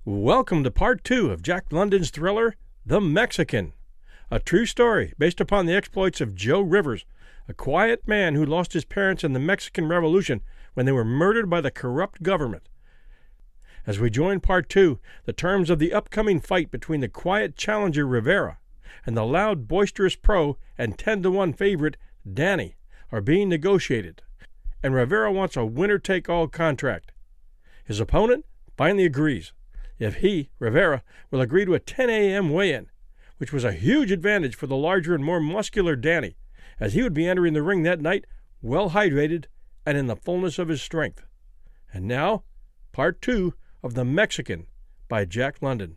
Welcome to part 2 of Jack London's thriller, The Mexican, a true story based upon the exploits of Joe Rivers, a quiet man who lost his parents in the Mexican Revolution when they were murdered by the corrupt government. As we join part 2, the terms of the upcoming fight between the quiet challenger Rivera and the loud, boisterous pro and 10-1 favorite Danny are being negotiated, and Rivera wants a winner-take-all contract. His opponent finally agrees, if he, Rivera, will agree to a 10 a.m. weigh-in, which was a huge advantage for the larger and more muscular Danny, as he would be entering the ring that night well hydrated and in the fullness of his strength. And now, part 2 of The Mexican by Jack London.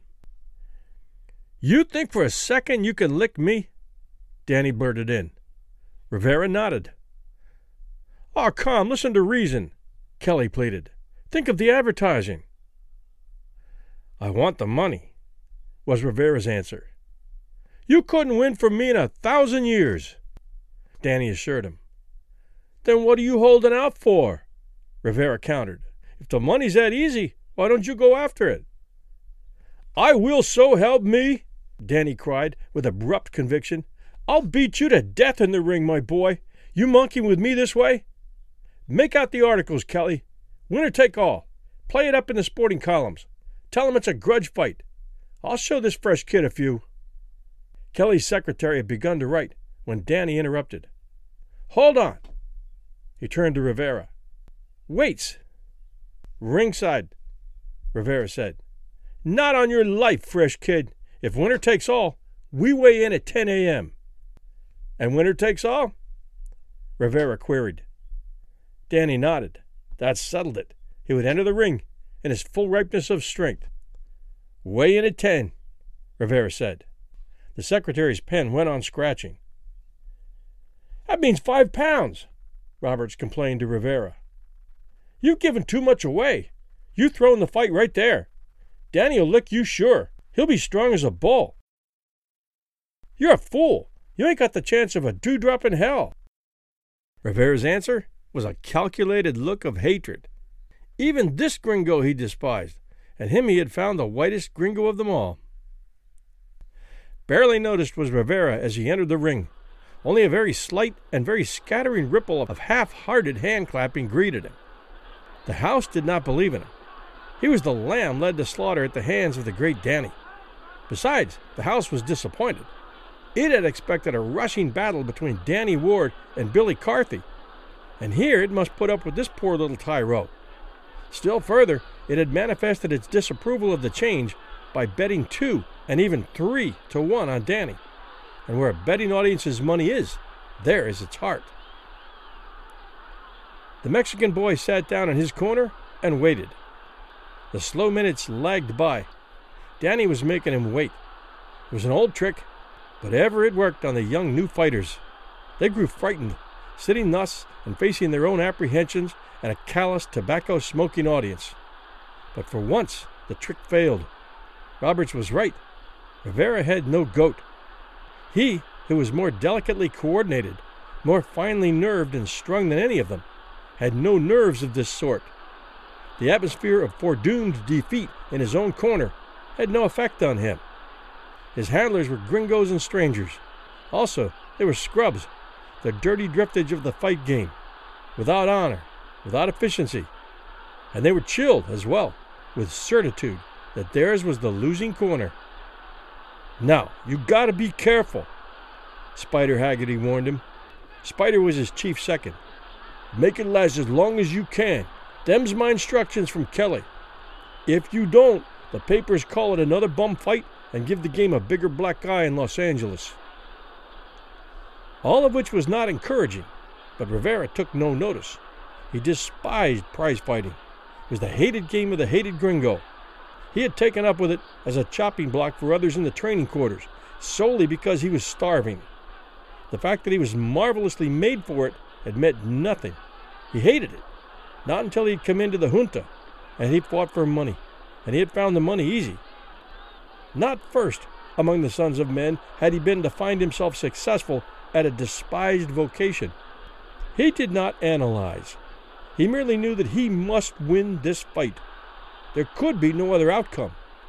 "You think for a second you can lick me?" Danny blurted in. Rivera nodded. "Oh, come, listen to reason," Kelly pleaded. "Think of the advertising." "I want the money," was Rivera's answer. "You couldn't win from me in 1,000 years," Danny assured him. "Then what are you holding out for?" Rivera countered. "If the money's that easy, why don't you go after it?" "I will, so help me," Danny cried with abrupt conviction. "I'll beat you to death in the ring, my boy. You monkeying with me this way? Make out the articles, Kelly. Winner take all. Play it up in the sporting columns. Tell him it's a grudge fight. I'll show this fresh kid a few." Kelly's secretary had begun to write when Danny interrupted. "Hold on." He turned to Rivera. "Weights." "Ringside," Rivera said. "Not on your life, fresh kid. If winner takes all, we weigh in at 10 a.m. "And winner takes all?" Rivera queried. Danny nodded. That settled it. He would enter the ring in his full ripeness of strength. "Weigh in at 10, Rivera said. The secretary's pen went on scratching. "That means 5 pounds, Roberts complained to Rivera. "You've given too much away. You thrown the fight right there. Danny'll lick you sure. He'll be strong as a bull." "You're a fool. You ain't got the chance of a dewdrop in hell." Rivera's answer was a calculated look of hatred. Even this gringo he despised, and him he had found the whitest gringo of them all. Barely noticed was Rivera as he entered the ring. Only a very slight and very scattering ripple of half-hearted hand-clapping greeted him. The house did not believe in him. He was the lamb led to slaughter at the hands of the great Danny. Besides, the house was disappointed. It had expected a rushing battle between Danny Ward and Billy Carthy, and here it must put up with this poor little tyro. Still further, it had manifested its disapproval of the change by betting 2 and even 3-1 on Danny. And where a betting audience's money is, there is its heart. The Mexican boy sat down in his corner and waited. The slow minutes lagged by. Danny was making him wait. It was an old trick, but ever it worked on the young new fighters. They grew frightened, sitting thus and facing their own apprehensions and a callous, tobacco-smoking audience. But for once, the trick failed. Roberts was right. Rivera had no goat. He, who was more delicately coordinated, more finely nerved and strung than any of them, had no nerves of this sort. The atmosphere of foredoomed defeat in his own corner had no effect on him. His handlers were gringos and strangers. Also, they were scrubs, the dirty driftage of the fight game, without honor, without efficiency. And they were chilled as well, with certitude that theirs was the losing corner. "Now, you gotta be careful," Spider Haggerty warned him. Spider was his chief second. "Make it last as long as you can. Them's my instructions from Kelly. If you don't, the papers call it another bum fight and give the game a bigger black eye in Los Angeles." All of which was not encouraging, but Rivera took no notice. He despised prize fighting. It was the hated game of the hated gringo. He had taken up with it as a chopping block for others in the training quarters, solely because he was starving. The fact that he was marvelously made for it had meant nothing. He hated it. Not until he had come into the junta, and he fought for money, and he had found the money easy. Not first among the sons of men had he been to find himself successful at a despised vocation. He did not analyze. He merely knew that he must win this fight. There could be no other outcome.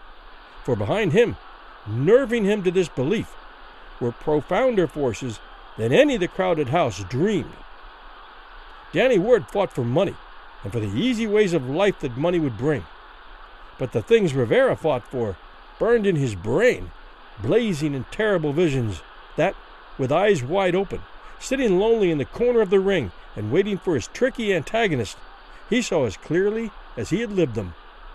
for behind him, nerving him to this belief, were profounder forces than any the crowded house dreamed. Danny Ward fought for money and for the easy ways of life that money would bring. But the things Rivera fought for burned in his brain, blazing in terrible visions that, with eyes wide open, sitting lonely in the corner of the ring and waiting for his tricky antagonist, he saw as clearly as he had lived them.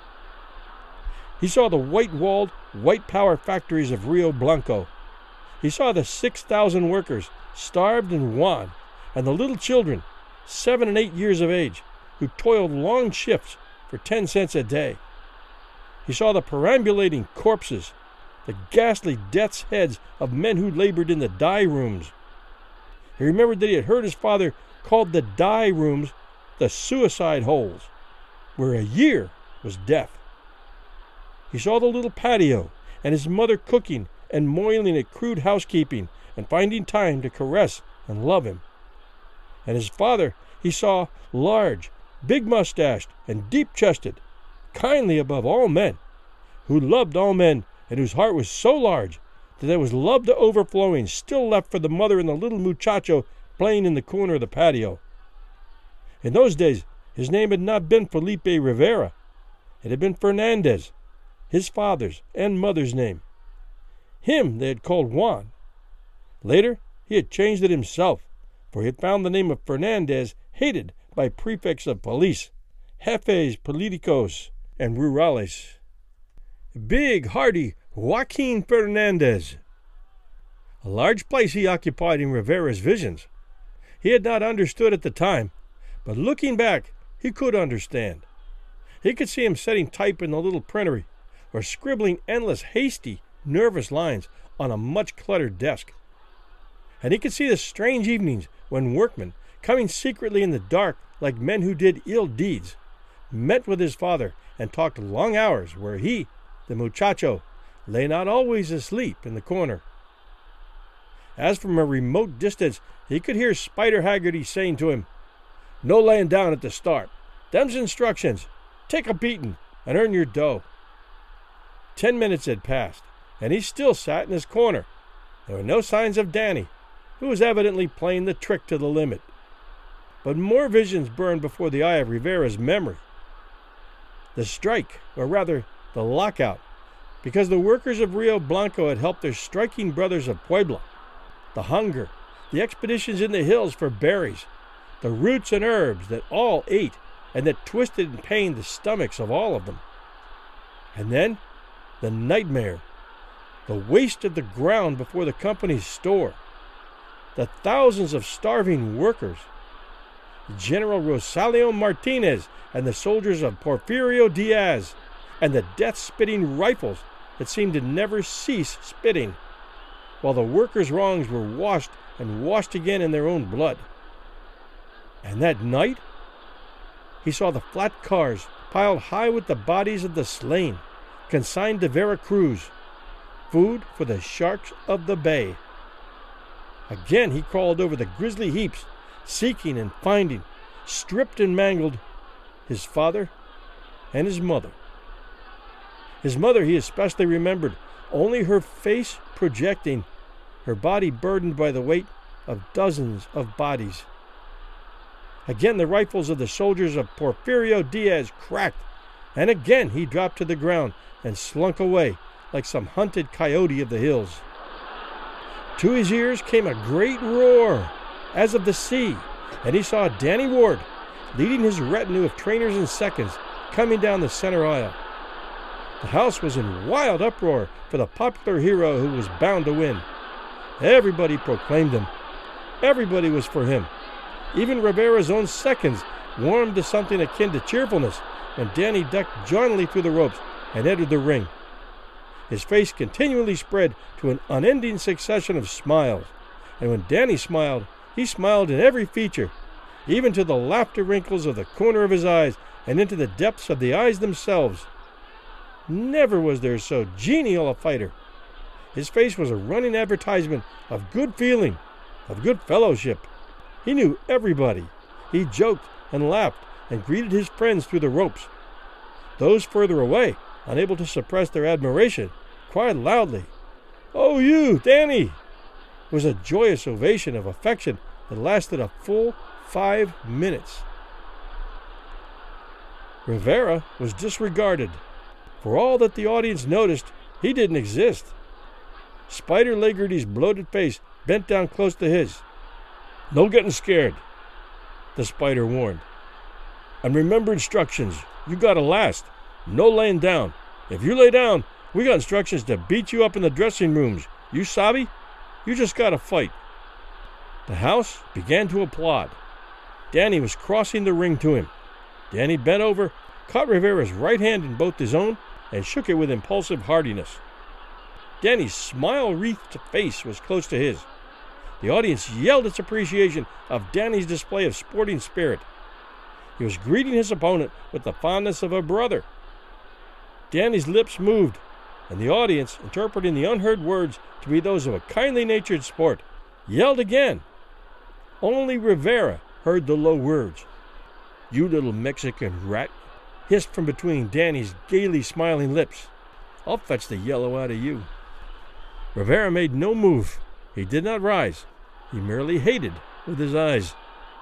He saw the white-walled, white-power factories of Rio Blanco. He saw the 6,000 workers, starved and wan, and the little children, 7 and 8 years of age, who toiled long shifts for 10 cents a day. He saw the perambulating corpses, the ghastly death's heads of men who labored in the dye rooms. He remembered that he had heard his father call the dye rooms the suicide holes, where a year was death. He saw the little patio and his mother cooking and moiling at crude housekeeping and finding time to caress and love him. And his father he saw large, big-mustached, and deep-chested, kindly above all men, who loved all men and whose heart was so large that there was love to overflowing still left for the mother and the little muchacho playing in the corner of the patio. In those days, his name had not been Felipe Rivera. It had been Fernandez, his father's and mother's name. Him they had called Juan. Later, he had changed it himself, for he had found the name of Fernandez hated by prefects of police, jefes politicos, and rurales. Big, hardy Joaquin Fernandez. A large place he occupied in Rivera's visions. He had not understood at the time, but looking back, he could understand. He could see him setting type in the little printery, or scribbling endless, hasty, nervous lines on a much-cluttered desk. And he could see the strange evenings when workmen, coming secretly in the dark like men who did ill deeds, met with his father and talked long hours where he, the muchacho, lay not always asleep in the corner. As from a remote distance, he could hear Spider Haggerty saying to him, "No laying down at the start. Them's instructions. Take a beating and earn your dough." 10 minutes had passed, and he still sat in his corner. There were no signs of Danny, who was evidently playing the trick to the limit. But more visions burned before the eye of Rivera's memory. The strike, or rather the lockout, because the workers of Rio Blanco had helped their striking brothers of Puebla. The hunger, the expeditions in the hills for berries, the roots and herbs that all ate and that twisted and pained the stomachs of all of them. And then the nightmare, the waste of the ground before the company's store, the thousands of starving workers, General Rosalio Martinez and the soldiers of Porfirio Diaz, and the death-spitting rifles that seemed to never cease spitting, while the workers' wrongs were washed and washed again in their own blood. And that night, he saw the flat cars piled high with the bodies of the slain, consigned to Veracruz, food for the sharks of the bay. Again he crawled over the grisly heaps, seeking and finding, stripped and mangled, his father and his mother. His mother he especially remembered, only her face projecting, her body burdened by the weight of dozens of bodies. Again the rifles of the soldiers of Porfirio Diaz cracked, and again he dropped to the ground and slunk away like some hunted coyote of the hills. To his ears came a great roar, as of the sea, and he saw Danny Ward, leading his retinue of trainers and seconds, coming down the center aisle. The house was in wild uproar for the popular hero who was bound to win. Everybody proclaimed him. Everybody was for him. Even Rivera's own seconds warmed to something akin to cheerfulness when Danny ducked jauntily through the ropes and entered the ring. His face continually spread to an unending succession of smiles, and when Danny smiled, he smiled in every feature, even to the laughter wrinkles of the corner of his eyes and into the depths of the eyes themselves. Never was there so genial a fighter. His face was a running advertisement of good feeling, of good fellowship. He knew everybody. He joked and laughed and greeted his friends through the ropes. Those further away, unable to suppress their admiration, cried loudly, "Oh, you, Danny!" It was a joyous ovation of affection that lasted a full 5 minutes. Rivera was disregarded. For all that the audience noticed, he didn't exist. Spider Legarty's bloated face bent down close to his. "No getting scared," the Spider warned. "And remember instructions. You gotta last. No laying down. If you lay down, we got instructions to beat you up in the dressing rooms. You sabi? You just gotta fight." The house began to applaud. Danny was crossing the ring to him. Danny bent over, caught Rivera's right hand in both his own, and shook it with impulsive heartiness. Danny's smile-wreathed face was close to his. The audience yelled its appreciation of Danny's display of sporting spirit. He was greeting his opponent with the fondness of a brother. Danny's lips moved, and the audience, interpreting the unheard words to be those of a kindly-natured sport, yelled again. Only Rivera heard the low words. "You little Mexican rat," hissed from between Danny's gaily smiling lips. "I'll fetch the yellow out of you." Rivera made no move. He did not rise. He merely hated with his eyes.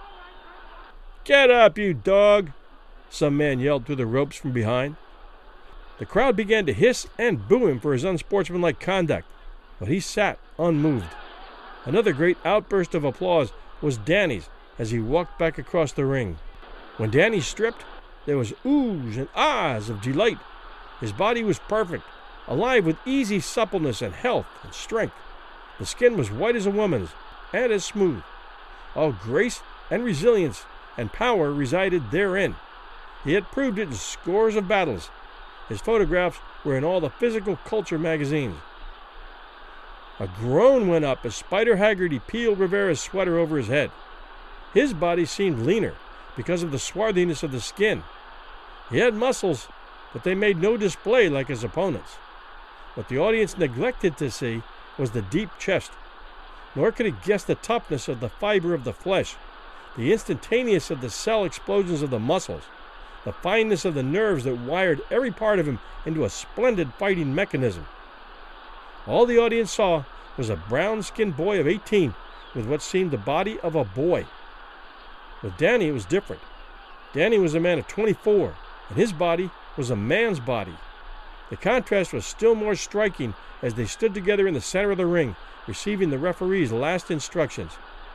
"Get up, you dog!" some man yelled through the ropes from behind. The crowd began to hiss and boo him for his unsportsmanlike conduct, but he sat unmoved. Another great outburst of applause was Danny's as he walked back across the ring. When Danny stripped, there was oohs and ahs of delight. His body was perfect, alive with easy suppleness and health and strength. The skin was white as a woman's, and as smooth. All grace and resilience and power resided therein. He had proved it in scores of battles. His photographs were in all the physical culture magazines. A groan went up as Spider Haggerty peeled Rivera's sweater over his head. His body seemed leaner because of the swarthiness of the skin. He had muscles, but they made no display like his opponent's. What the audience neglected to see was the deep chest, nor could it guess the toughness of the fiber of the flesh, the instantaneous of the cell explosions of the muscles, the fineness of the nerves that wired every part of him into a splendid fighting mechanism. All the audience saw was a brown-skinned boy of 18 with what seemed the body of a boy. With Danny, it was different. Danny was a man of 24, and his body was a man's body. The contrast was still more striking as they stood together in the center of the ring, receiving the referee's last instructions.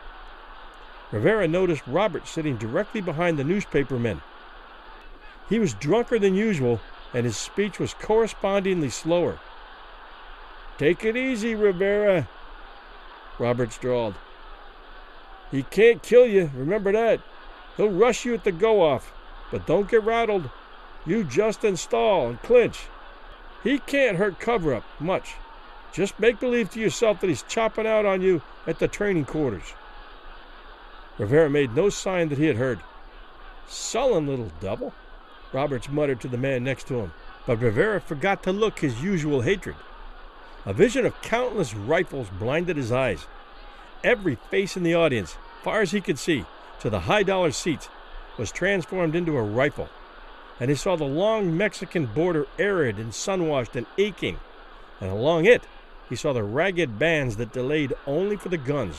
Rivera noticed Robert sitting directly behind the newspaper men. He was drunker than usual, and his speech was correspondingly slower. "Take it easy, Rivera," Roberts drawled. "He can't kill you, remember that. He'll rush you at the go-off, but don't get rattled. You just install and clinch. He can't hurt cover-up much. Just make believe to yourself that he's chopping out on you at the training quarters." Rivera made no sign that he had heard. "Sullen little devil," Roberts muttered to the man next to him, but Rivera forgot to look his usual hatred. A vision of countless rifles blinded his eyes. Every face in the audience, far as he could see, to the high-dollar seats, was transformed into a rifle, and he saw the long Mexican border arid and sun-washed and aching, and along it he saw the ragged bands that delayed only for the guns.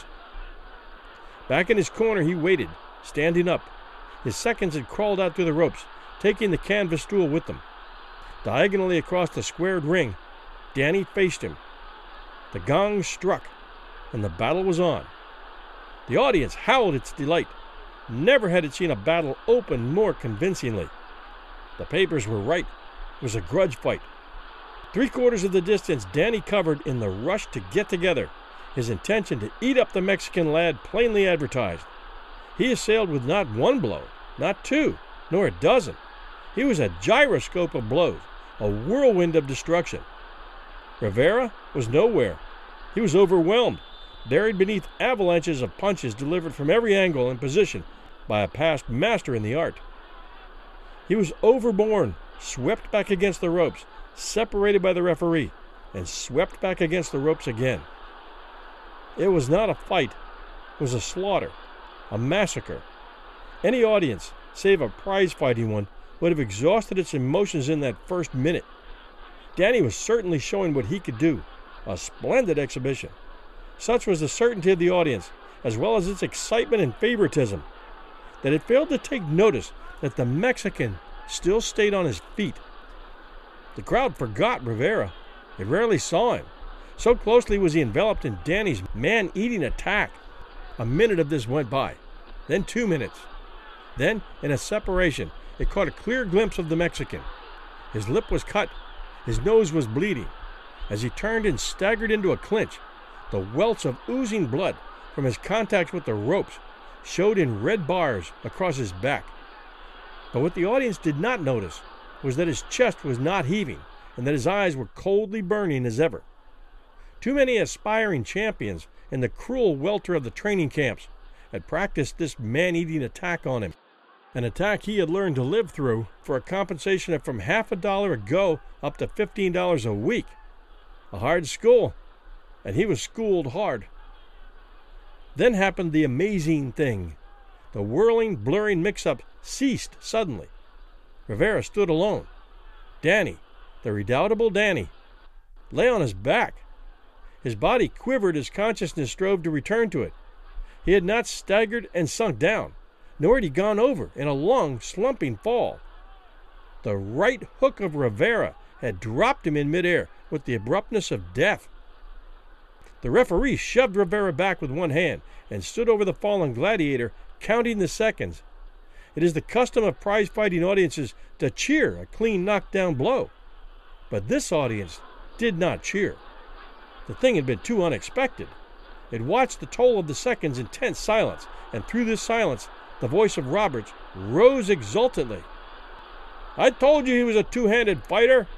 Back in his corner he waited, standing up. His seconds had crawled out through the ropes, taking the canvas stool with them. Diagonally across the squared ring, Danny faced him. The gong struck, and the battle was on. The audience howled its delight. Never had it seen a battle open more convincingly. The papers were right. It was a grudge fight. 3/4 of the distance Danny covered in the rush to get together, his intention to eat up the Mexican lad plainly advertised. He assailed with not one blow, not two, nor a dozen. He was a gyroscope of blows, a whirlwind of destruction. Rivera was nowhere. He was overwhelmed, buried beneath avalanches of punches delivered from every angle and position by a past master in the art. He was overborne, swept back against the ropes, separated by the referee, and swept back against the ropes again. It was not a fight. It was a slaughter, a massacre. Any audience, save a prize-fighting one, would have exhausted its emotions in that first minute. Danny was certainly showing what he could do. A splendid exhibition. Such was the certainty of the audience, as well as its excitement and favoritism, that it failed to take notice that the Mexican still stayed on his feet. The crowd forgot Rivera. They rarely saw him. So closely was he enveloped in Danny's man-eating attack. A minute of this went by, then 2 minutes. Then, in a separation, it caught a clear glimpse of the Mexican. His lip was cut. His nose was bleeding. As he turned and staggered into a clinch, the welts of oozing blood from his contact with the ropes showed in red bars across his back. But what the audience did not notice was that his chest was not heaving and that his eyes were coldly burning as ever. Too many aspiring champions in the cruel welter of the training camps had practiced this man-eating attack on him, an attack he had learned to live through for a compensation of from $50 a go up to $15 a week. A hard school, and he was schooled hard. Then happened the amazing thing. The whirling, blurring mix-up ceased suddenly. Rivera stood alone. Danny, the redoubtable Danny, lay on his back. His body quivered as consciousness strove to return to it. He had not staggered and sunk down, nor had he gone over in a long, slumping fall. The right hook of Rivera had dropped him in midair with the abruptness of death. The referee shoved Rivera back with one hand and stood over the fallen gladiator, counting the seconds. It is the custom of prize-fighting audiences to cheer a clean knockdown blow. But this audience did not cheer. The thing had been too unexpected. It watched the toll of the seconds in tense silence, and through this silence, the voice of Roberts rose exultantly. "I told you he was a two-handed fighter!"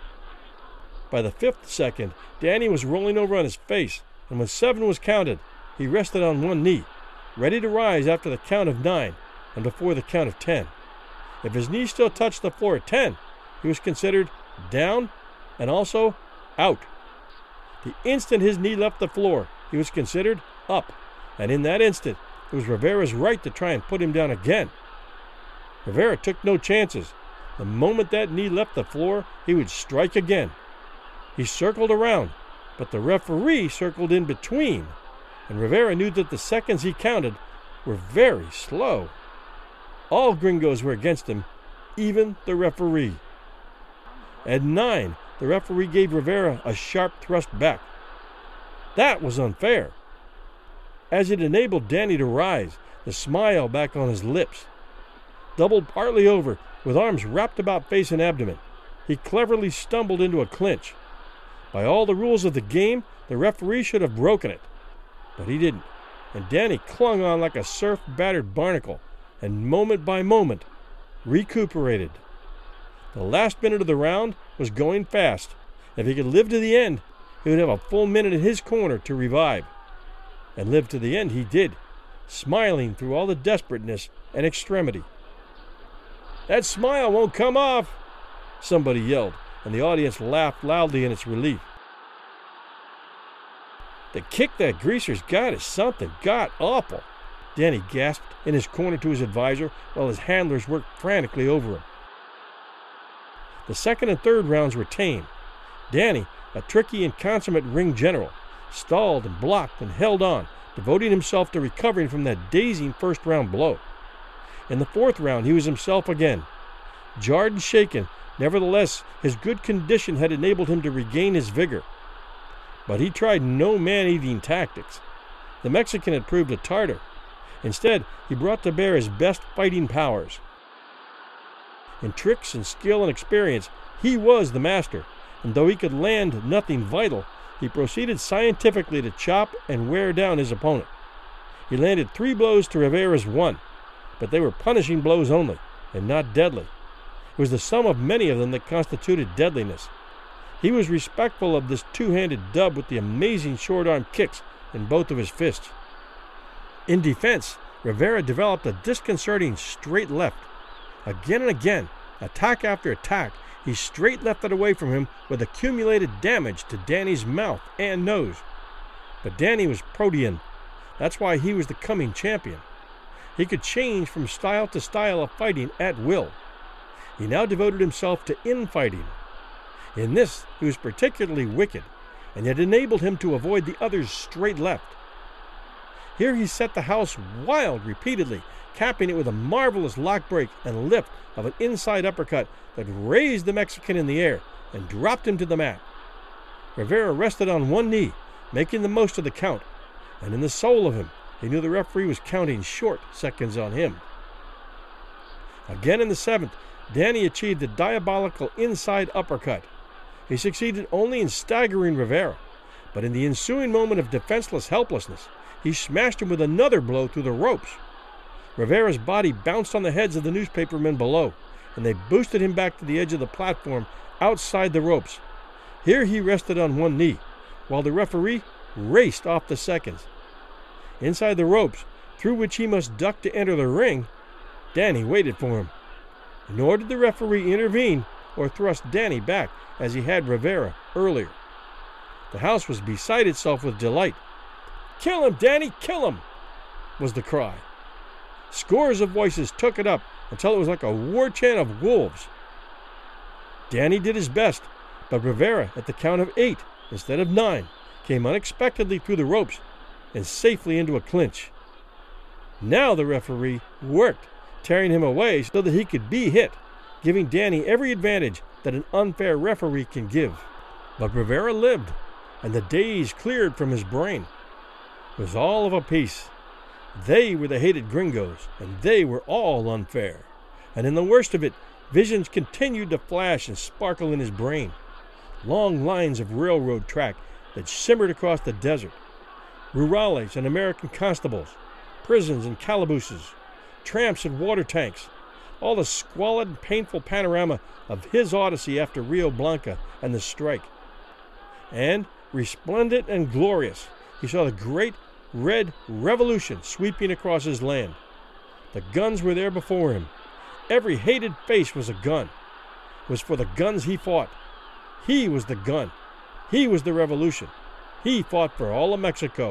By the 5th second, Danny was rolling over on his face, and when 7 was counted, he rested on one knee, ready to rise after the count of 9 and before the count of 10. If his knee still touched the floor at 10, he was considered down and also out. The instant his knee left the floor, he was considered up, and in that instant, it was Rivera's right to try and put him down again. Rivera took no chances. The moment that knee left the floor, he would strike again. He circled around, but the referee circled in between, and Rivera knew that the seconds he counted were very slow. All gringos were against him, even the referee. At 9, the referee gave Rivera a sharp thrust back. That was unfair, as it enabled Danny to rise, the smile back on his lips. Doubled partly over, with arms wrapped about face and abdomen, he cleverly stumbled into a clinch. By all the rules of the game, the referee should have broken it. But he didn't, and Danny clung on like a surf-battered barnacle, and moment by moment, recuperated. The last minute of the round was going fast. If he could live to the end, he would have a full minute in his corner to revive. And live to the end he did, smiling through all the desperateness and extremity. "That smile won't come off," somebody yelled, and the audience laughed loudly in its relief. "The kick that Greaser's got is something god-awful," Danny gasped in his corner to his advisor while his handlers worked frantically over him. The 2nd and 3rd rounds were tame. Danny, a tricky and consummate ring general, stalled and blocked and held on, devoting himself to recovering from that dazing first-round blow. In the 4th round, he was himself again. Jarred and shaken, nevertheless, his good condition had enabled him to regain his vigor. But he tried no man-eating tactics. The Mexican had proved a Tartar. Instead, he brought to bear his best fighting powers. In tricks and skill and experience, he was the master, and though he could land nothing vital, he proceeded scientifically to chop and wear down his opponent. He landed 3 blows to Rivera's 1, but they were punishing blows only, and not deadly. It was the sum of many of them that constituted deadliness. He was respectful of this two-handed dub with the amazing short-arm kicks in both of his fists. In defense, Rivera developed a disconcerting straight left. Again and again, attack after attack, he straight-lefted away from him with accumulated damage to Danny's mouth and nose. But Danny was protean. That's why he was the coming champion. He could change from style to style of fighting at will. He now devoted himself to infighting. In this, he was particularly wicked, and it enabled him to avoid the other's straight left. Here he set the house wild repeatedly, capping it with a marvelous lock break and lift of an inside uppercut that raised the Mexican in the air and dropped him to the mat. Rivera rested on one knee, making the most of the count, and in the soul of him, he knew the referee was counting short seconds on him. Again in the seventh, Danny achieved a diabolical inside uppercut. He succeeded only in staggering Rivera, but in the ensuing moment of defenseless helplessness, he smashed him with another blow through the ropes. Rivera's body bounced on the heads of the newspapermen below, and they boosted him back to the edge of the platform outside the ropes. Here he rested on one knee, while the referee raced off the seconds. Inside the ropes, through which he must duck to enter the ring, Danny waited for him. Nor did the referee intervene or thrust Danny back as he had Rivera earlier. The house was beside itself with delight. "Kill him, Danny, kill him!" was the cry. Scores of voices took it up until it was like a war chant of wolves. Danny did his best, but Rivera, at the count of 8 instead of 9, came unexpectedly through the ropes and safely into a clinch. Now the referee worked, tearing him away so that he could be hit, giving Danny every advantage that an unfair referee can give. But Rivera lived, and the daze cleared from his brain. It was all of a piece. They were the hated gringos, and they were all unfair. And in the worst of it, visions continued to flash and sparkle in his brain. Long lines of railroad track that shimmered across the desert. Rurales and American constables, prisons and calabooses, tramps and water tanks, all the squalid and painful panorama of his odyssey after Rio Blanco and the strike. And, resplendent and glorious, he saw the great red revolution sweeping across his land. The guns were there before him. Every hated face was a gun. It was for the guns he fought. He was the gun. He was the revolution. He fought for all of Mexico.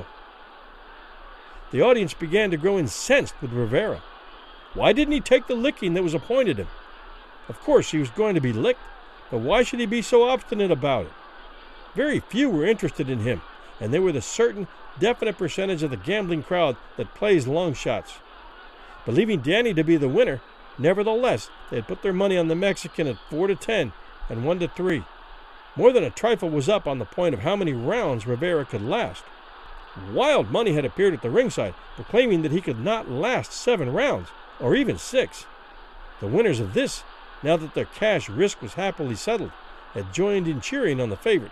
The audience began to grow incensed with Rivera. Why didn't he take the licking that was appointed him? Of course he was going to be licked, but why should he be so obstinate about it? Very few were interested in him, and they were the certain, definite percentage of the gambling crowd that plays long shots. Believing Danny to be the winner, nevertheless, they had put their money on the Mexican at 4-10 and 1-3. More than a trifle was up on the point of how many rounds Rivera could last. Wild money had appeared at the ringside, proclaiming that he could not last 7 rounds, or even 6. The winners of this, now that their cash risk was happily settled, had joined in cheering on the favorite.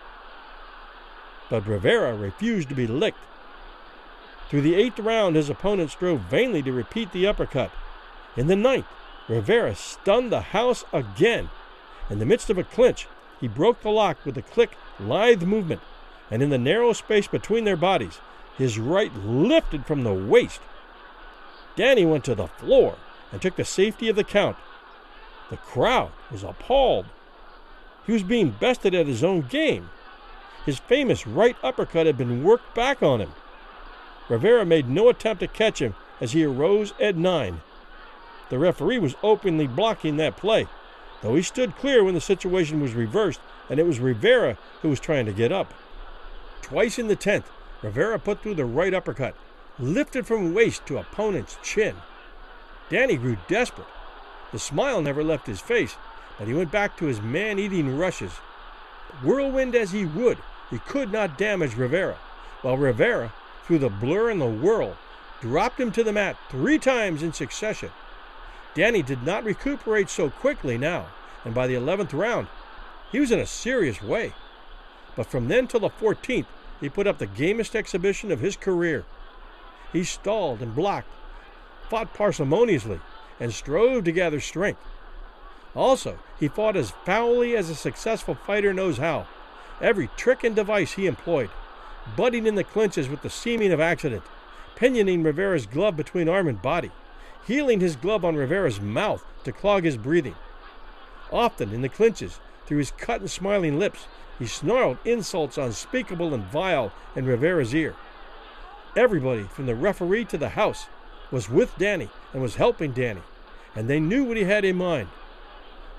But Rivera refused to be licked. Through the 8th round, his opponent strove vainly to repeat the uppercut. In the 9th, Rivera stunned the house again. In the midst of a clinch, he broke the lock with a quick, lithe movement, and in the narrow space between their bodies, his right lifted from the waist. Danny went to the floor and took the safety of the count. The crowd was appalled. He was being bested at his own game. His famous right uppercut had been worked back on him. Rivera made no attempt to catch him as he arose at 9. The referee was openly blocking that play, though he stood clear when the situation was reversed, and it was Rivera who was trying to get up. Twice in the 10th, Rivera put through the right uppercut, lifted from waist to opponent's chin. Danny grew desperate. The smile never left his face, but he went back to his man-eating rushes. Whirlwind as he would, he could not damage Rivera, while Rivera, through the blur and the whirl, dropped him to the mat 3 times in succession. Danny did not recuperate so quickly now, and by the 11th round, he was in a serious way. But from then till the 14th, he put up the gamest exhibition of his career. He stalled and blocked, fought parsimoniously, and strove to gather strength. Also, he fought as foully as a successful fighter knows how. Every trick and device he employed, butting in the clinches with the seeming of accident, pinioning Rivera's glove between arm and body, heeling his glove on Rivera's mouth to clog his breathing. Often in the clinches, through his cut and smiling lips, he snarled insults unspeakable and vile in Rivera's ear. Everybody, from the referee to the house, was with Danny and was helping Danny, and they knew what he had in mind.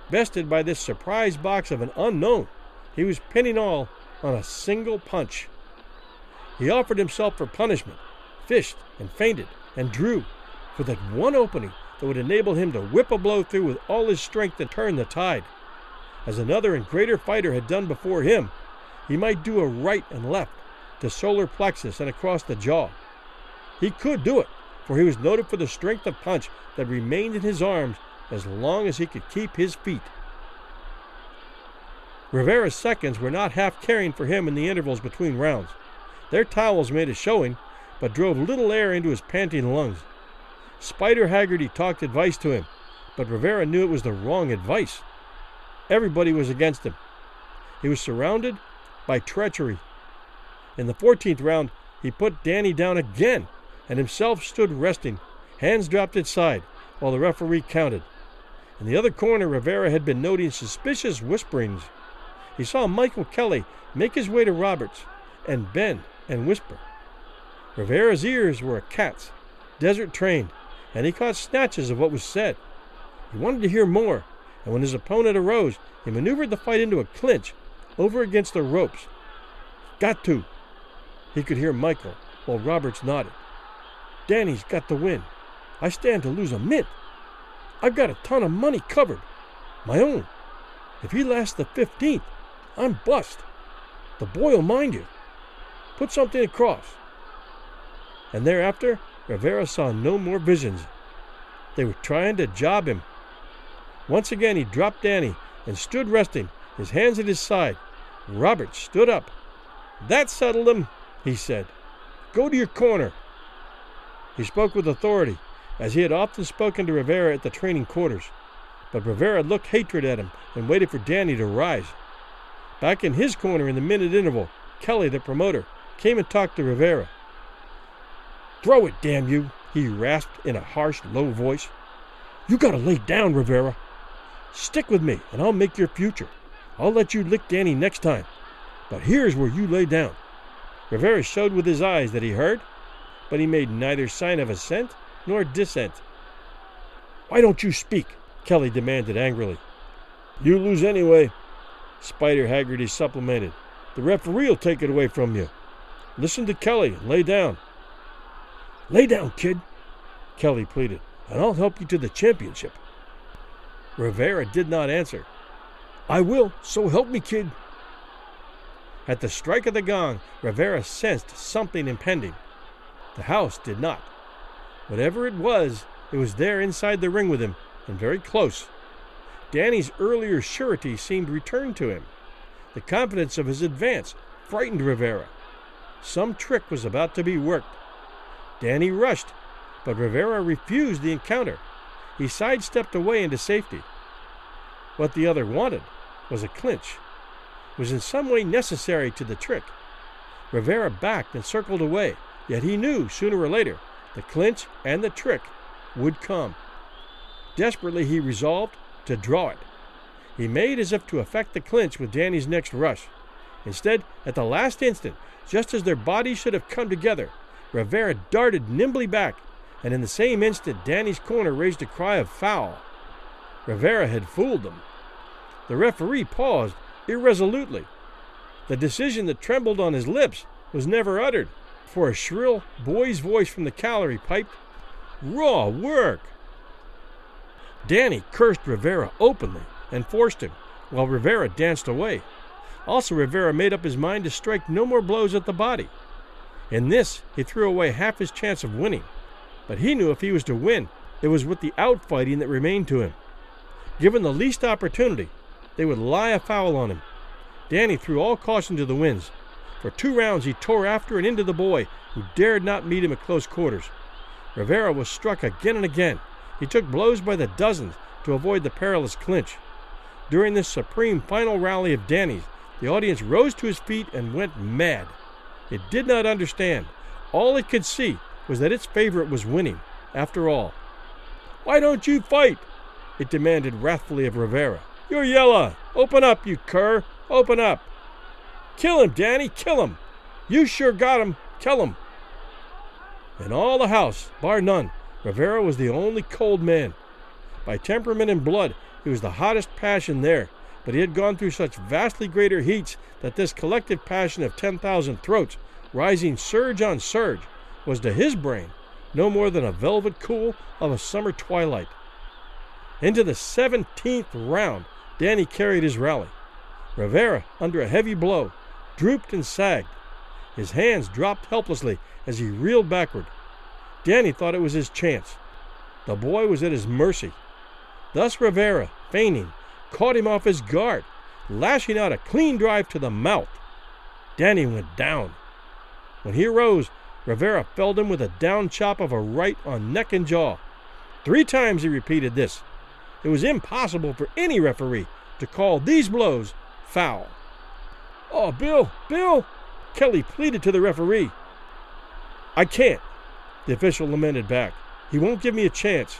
Bested by this surprise box of an unknown, he was pinning all on a single punch. He offered himself for punishment, fished and feinted and drew for that one opening that would enable him to whip a blow through with all his strength and turn the tide. As another and greater fighter had done before him, he might do a right and left to solar plexus and across the jaw. He could do it, for he was noted for the strength of punch that remained in his arms as long as he could keep his feet. Rivera's seconds were not half caring for him in the intervals between rounds. Their towels made a showing, but drove little air into his panting lungs. Spider Haggerty talked advice to him, but Rivera knew it was the wrong advice. Everybody was against him. He was surrounded by treachery. In the 14th round, he put Danny down again, and himself stood resting, hands dropped at side, while the referee counted. In the other corner, Rivera had been noting suspicious whisperings. He saw Michael Kelly make his way to Roberts and bend and whisper. Rivera's ears were a cat's, desert-trained, and he caught snatches of what was said. He wanted to hear more, and when his opponent arose, he maneuvered the fight into a clinch over against the ropes. "Got to," he could hear Michael, while Roberts nodded. "Danny's got to win. I stand to lose a mint. I've got a ton of money covered. My own. If he lasts the 15th, I'm bust. The boy'll mind you. Put something across." And thereafter, Rivera saw no more visions. They were trying to job him. Once again he dropped Danny and stood resting, his hands at his side. Roberts stood up. "That settled him," he said. "Go to your corner." He spoke with authority, as he had often spoken to Rivera at the training quarters. But Rivera looked hatred at him and waited for Danny to rise. Back in his corner in the minute interval, Kelly, the promoter, came and talked to Rivera. "Throw it, damn you," he rasped in a harsh, low voice. "You gotta lay down, Rivera. Stick with me, and I'll make your future. I'll let you lick Danny next time. But here's where you lay down." Rivera showed with his eyes that he heard, but he made neither sign of assent nor dissent. "Why don't you speak?" Kelly demanded angrily. "You lose anyway," Spider Haggerty supplemented. "The referee'll take it away from you. Listen to Kelly and lay down." "Lay down, kid," Kelly pleaded, "and I'll help you to the championship." Rivera did not answer. "I will, so help me, kid." At the strike of the gong, Rivera sensed something impending. The house did not. Whatever it was there inside the ring with him, and very close. Danny's earlier surety seemed returned to him. The confidence of his advance frightened Rivera. Some trick was about to be worked. Danny rushed, but Rivera refused the encounter. He sidestepped away into safety. What the other wanted was a clinch. It was in some way necessary to the trick. Rivera backed and circled away, yet he knew sooner or later the clinch and the trick would come. Desperately he resolved to draw it. He made as if to effect the clinch with Danny's next rush. Instead, at the last instant, just as their bodies should have come together, Rivera darted nimbly back, and in the same instant Danny's corner raised a cry of foul. Rivera had fooled them. The referee paused irresolutely. The decision that trembled on his lips was never uttered, for a shrill boy's voice from the gallery piped, "Raw work!" Danny cursed Rivera openly and forced him, while Rivera danced away. Also, Rivera made up his mind to strike no more blows at the body. In this, he threw away half his chance of winning. But he knew if he was to win, it was with the outfighting that remained to him. Given the least opportunity, they would lie a foul on him. Danny threw all caution to the winds. For 2 rounds he tore after and into the boy, who dared not meet him at close quarters. Rivera was struck again and again. He took blows by the dozens to avoid the perilous clinch. During this supreme final rally of Danny's, the audience rose to his feet and went mad. It did not understand. All it could see was that its favorite was winning, after all. "Why don't you fight?" it demanded wrathfully of Rivera. "You're yellow. Open up, you cur. Open up. Kill him, Danny, kill him. You sure got him. Kill him." In all the house, bar none, Rivera was the only cold man. By temperament and blood, He was the hottest passion there, but he had gone through such vastly greater heats that this collective passion of 10,000 throats, rising surge on surge, was to his brain no more than a velvet cool of a summer twilight. Into the 17th round, Danny carried his rally. Rivera, under a heavy blow, drooped and sagged. His hands dropped helplessly as he reeled backward. Danny thought it was his chance. The boy was at his mercy. Thus Rivera, feigning, caught him off his guard, lashing out a clean drive to the mouth. Danny went down. When he arose, Rivera felled him with a down chop of a right on neck and jaw. 3 times he repeated this. It was impossible for any referee to call these blows foul. "Oh, Bill!" Kelly pleaded to the referee. "I can't," the official lamented back. "He won't give me a chance."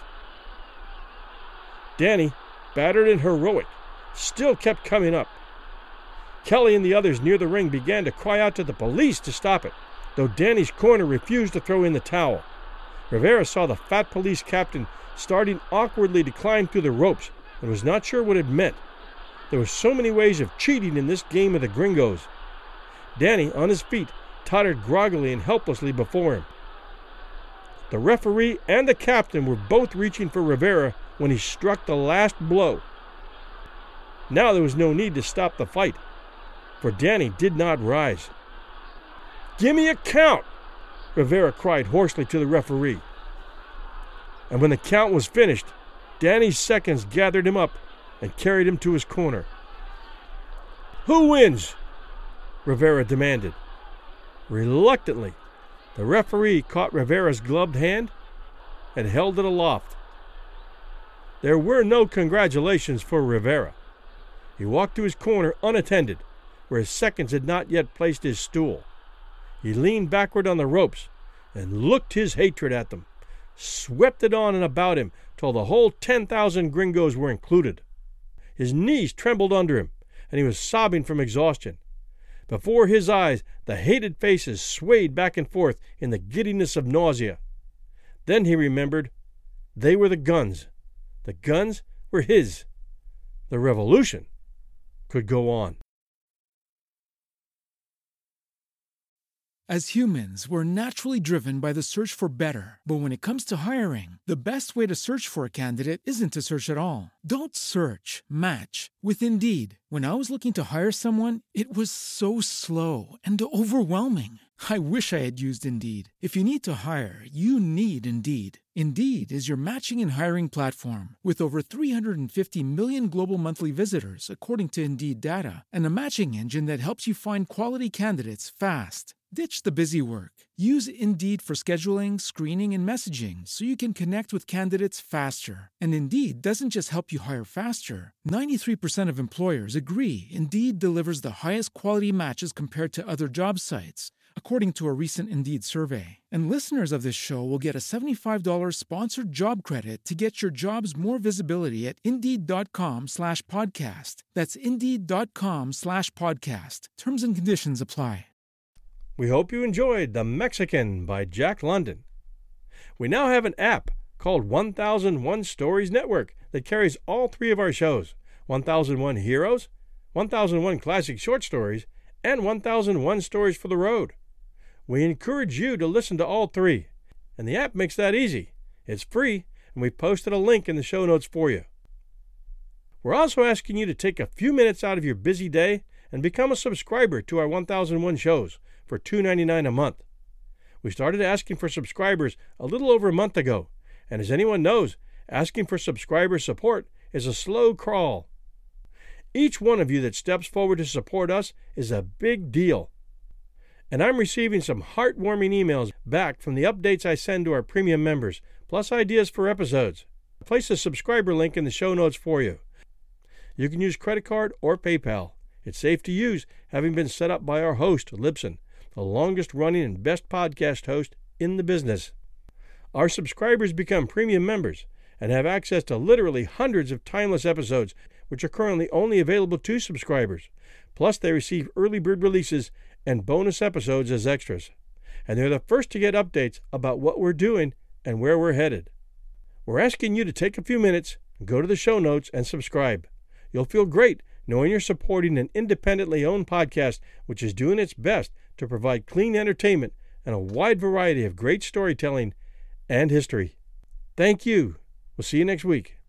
Danny, battered and heroic, still kept coming up. Kelly and the others near the ring began to cry out to the police to stop it, though Danny's corner refused to throw in the towel. Rivera saw the fat police captain starting awkwardly to climb through the ropes and was not sure what it meant. There were so many ways of cheating in this game of the gringos. Danny, on his feet, tottered groggily and helplessly before him. The referee and the captain were both reaching for Rivera when he struck the last blow. Now there was no need to stop the fight, for Danny did not rise. "Give me a count!" Rivera cried hoarsely to the referee. And when the count was finished, Danny's seconds gathered him up and carried him to his corner. "Who wins?" Rivera demanded. Reluctantly, the referee caught Rivera's gloved hand and held it aloft. There were no congratulations for Rivera. He walked to his corner unattended, where his seconds had not yet placed his stool. He leaned backward on the ropes and looked his hatred at them, swept it on and about him till the whole 10,000 gringos were included. His knees trembled under him, and he was sobbing from exhaustion. Before his eyes, the hated faces swayed back and forth in the giddiness of nausea. Then he remembered they were the guns. The guns were his. The revolution could go on. As humans, we're naturally driven by the search for better. But when it comes to hiring, the best way to search for a candidate isn't to search at all. Don't search, match with Indeed. When I was looking to hire someone, it was so slow and overwhelming. I wish I had used Indeed. If you need to hire, you need Indeed. Indeed is your matching and hiring platform with over 350 million global monthly visitors, according to Indeed data, and a matching engine that helps you find quality candidates fast. Ditch the busy work. Use Indeed for scheduling, screening, and messaging so you can connect with candidates faster. And Indeed doesn't just help you hire faster. 93% of employers agree Indeed delivers the highest quality matches compared to other job sites, according to a recent Indeed survey. And listeners of this show will get a $75 sponsored job credit to get your jobs more visibility at Indeed.com/podcast. That's Indeed.com/podcast. Terms and conditions apply. We hope you enjoyed The Mexican by Jack London. We now have an app called 1001 Stories Network that carries all 3 of our shows, 1001 Heroes, 1001 Classic Short Stories, and 1001 Stories for the Road. We encourage you to listen to all 3, and the app makes that easy. It's free, and we've posted a link in the show notes for you. We're also asking you to take a few minutes out of your busy day and become a subscriber to our 1001 shows for $2.99 a month. We started asking for subscribers a little over a month ago, and as anyone knows, asking for subscriber support is a slow crawl. Each one of you that steps forward to support us is a big deal. And I'm receiving some heartwarming emails back from the updates I send to our premium members, plus ideas for episodes. I place a subscriber link in the show notes for you. You can use credit card or PayPal. It's safe to use, having been set up by our host, Libsyn, the longest-running and best podcast host in the business. Our subscribers become premium members and have access to literally hundreds of timeless episodes, which are currently only available to subscribers. Plus, they receive early bird releases and bonus episodes as extras. And they're the first to get updates about what we're doing and where we're headed. We're asking you to take a few minutes Go to the show notes and subscribe. You'll feel great knowing you're supporting an independently owned podcast which is doing its best to provide clean entertainment and a wide variety of great storytelling and history. Thank you. We'll see you next week.